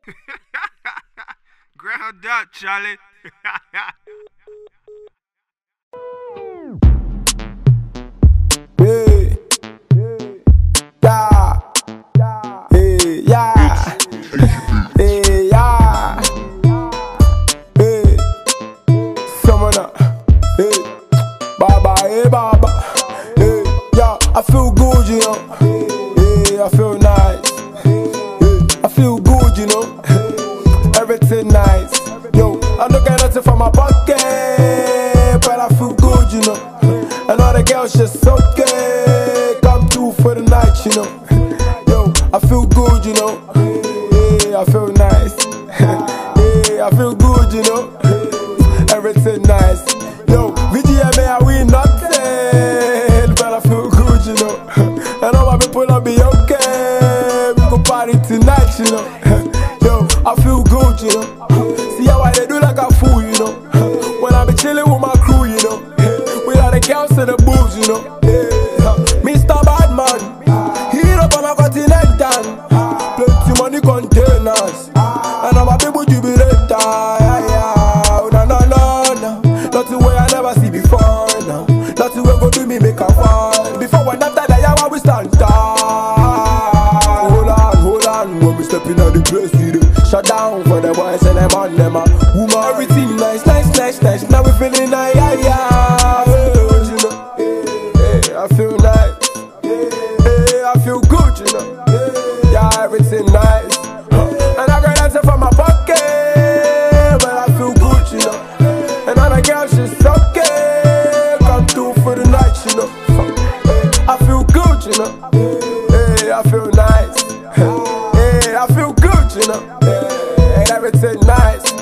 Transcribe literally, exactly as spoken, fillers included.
Ground up, Charlie. Hey, yeah, hey, yeah, hey, yeah, hey, someone up, hey, baba, hey, baba, hey, yeah, I feel good, you know, hey, I feel nice, hey, I feel good, you know, everything nice, yo, I don't get nothing from my pocket, but I feel good, you know. And all the girls just okay, come through for the night, you know. Yo, I feel good, you know. Yeah, I feel nice. Yeah, I feel good, you know. Everything nice. Yo, V G M A, I win nothing, but I feel good, you know. And all my people will be okay. We go party tonight, you know. Yo, I feel good, you know. See how I they do like a fool, you know. When I be chilling with my crew, you know. The girls and the boobs, you know. Yeah. Mister Badman, hit up on a continental. Plenty money containers, and I'm a people jubilator. Yeah, yeah. No, no, no, no. Nothing way I never see before. No, nothing way go do me make a fall. Before when after that, yeah, we stand tall. Hold on, hold on. When we step in at the place, we do shut down for the boys and them on them. Woman, everything nice, nice, nice, nice. Now we feeling nice, yeah, yeah. I feel nice, yeah, I feel good, you know, yeah, everything nice, and I got answer from my pocket, but I feel good, you know, and all the girls just okay, come through for the night, you know, I feel good, you know, yeah, I feel nice, yeah, I feel good, you know, and everything nice.